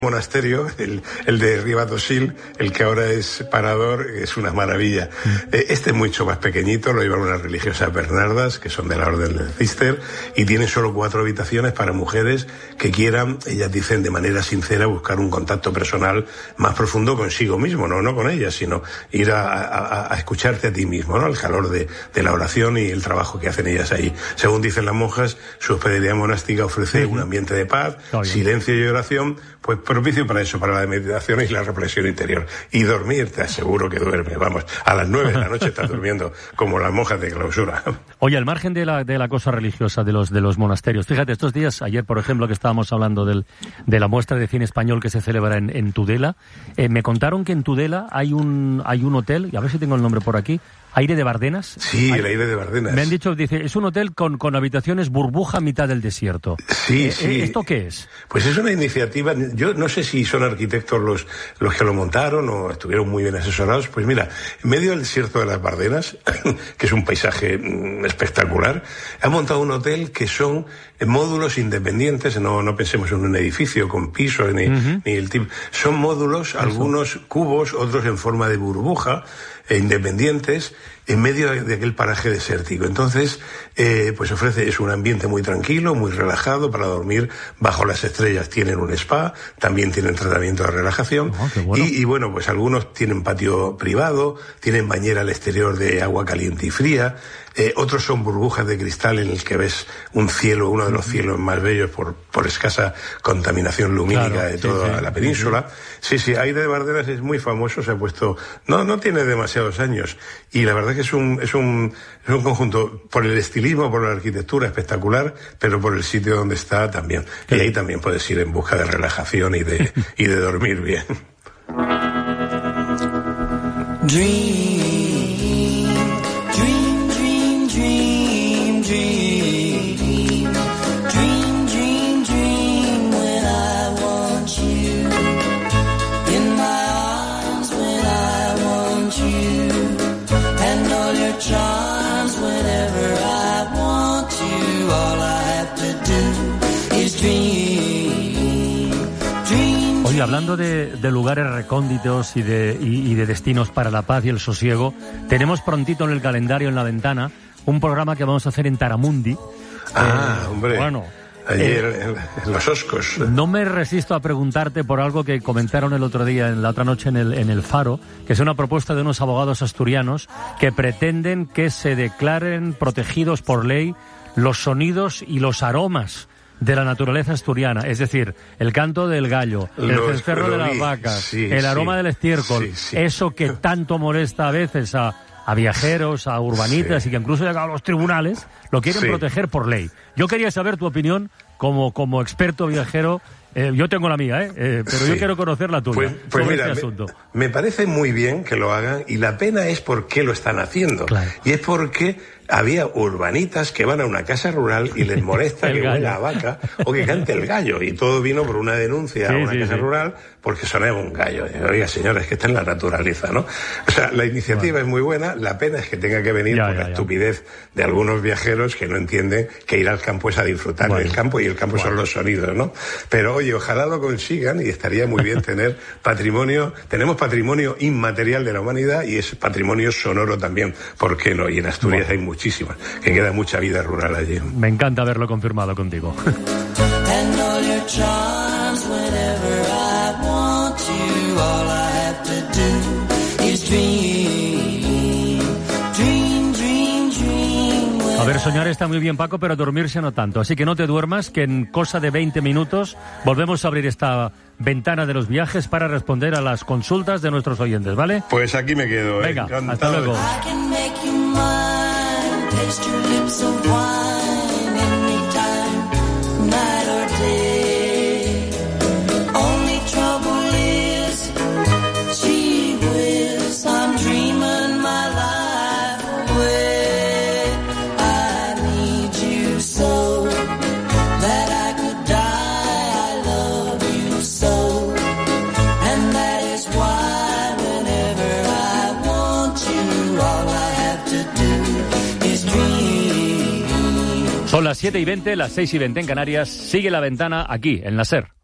monasterio, el de Ribadosil, el que ahora es Parador, es una maravilla. Este es mucho más pequeñito, lo llevan unas religiosas bernardas, que son de la orden del Cister, y tiene solo 4 habitaciones para mujeres que quieran, ellas dicen de manera sincera, buscar un contacto personal más profundo consigo mismo, no con ellas, sino ir a escucharte a ti mismo, ¿no? El calor de la oración y el trabajo que hacen ellas ahí. Según dicen las monjas, su hospedería monástica ofrece un ambiente de paz, silencio y oración, pues propicio para eso, para la meditación y la reflexión interior. Y dormir, te aseguro que duerme, vamos, a las 9 de la noche estás durmiendo como las monjas de clausura. Oye, al margen de la cosa religiosa de los monasterios, fíjate, estos días, ayer por ejemplo que estábamos hablando de la muestra de cine español que se celebra en Tudela, me contaron que en Tudela hay un hotel, y a ver si tengo el nombre por aquí, ¿Aire de Bardenas? Sí, el Aire de Bardenas. Me han dicho, dice, es un hotel con habitaciones burbuja a mitad del desierto. Sí. ¿Esto qué es? Pues es una iniciativa, yo no sé si son arquitectos los que lo montaron o estuvieron muy bien asesorados. Pues mira, en medio del desierto de las Bardenas, que es un paisaje espectacular, han montado un hotel que son módulos independientes, no pensemos en un edificio con pisos ni el tipo. Son módulos, algunos cubos, otros en forma de burbuja, independientes, en medio de aquel paraje desértico. Entonces, pues es un ambiente muy tranquilo, muy relajado para dormir bajo las estrellas. Tienen un spa, también tienen tratamiento de relajación. Qué bueno. Y bueno, pues algunos tienen patio privado, tienen bañera al exterior de agua caliente y fría. Otros son burbujas de cristal en el que ves un cielo, uno de los cielos más bellos por escasa contaminación lumínica de toda la península. Sí, Aire de Bardenas es muy famoso, se ha puesto, no tiene demasiados años, y la verdad que es un conjunto, por el estilismo, por la arquitectura espectacular, pero por el sitio donde está también. Y ahí también puedes ir en busca de relajación y de dormir bien. Oye, hablando de lugares recónditos y de destinos para la paz y el sosiego, tenemos prontito en el calendario, en la ventana, un programa que vamos a hacer en Taramundi. Hombre. Bueno, ayer en los Oscos. No me resisto a preguntarte por algo que comentaron el otro día, la otra noche en el Faro, que es una propuesta de unos abogados asturianos que pretenden que se declaren protegidos por ley los sonidos y los aromas de la naturaleza asturiana, es decir, el canto del gallo, el cencerro de las vacas, el aroma del estiércol, eso que tanto molesta a veces a viajeros, a urbanitas y que incluso llega a los tribunales, lo quieren proteger por ley. Yo quería saber tu opinión como experto viajero. Yo tengo la mía, pero yo quiero conocer la tuya pues sobre mira, este asunto. Me parece muy bien que lo hagan, y la pena es por qué lo están haciendo. Claro. Y es porque había urbanitas que van a una casa rural y les molesta que huela a vaca o que cante el gallo, y todo vino por una denuncia a una casa rural porque sonaba un gallo. Oiga, señora, es que está en la naturaleza, ¿no? O sea, la iniciativa es muy buena, la pena es que tenga que venir por la estupidez de algunos viajeros que no entienden que ir al campo es a disfrutar del campo, y el campo son los sonidos, ¿no? Pero oye, ojalá lo consigan, y estaría muy bien tener patrimonio. Tenemos patrimonio inmaterial de la humanidad y es patrimonio sonoro también, ¿por qué no? Y en Asturias hay muchísimas, que queda mucha vida rural allí. Me encanta haberlo confirmado contigo. A ver, soñar está muy bien, Paco, pero dormirse no tanto. Así que no te duermas, que en cosa de 20 minutos volvemos a abrir esta ventana de los viajes para responder a las consultas de nuestros oyentes, ¿vale? Pues aquí me quedo. Venga, hasta luego. Son las 7:20, las 6:20 en Canarias. Sigue la ventana aquí, en la SER.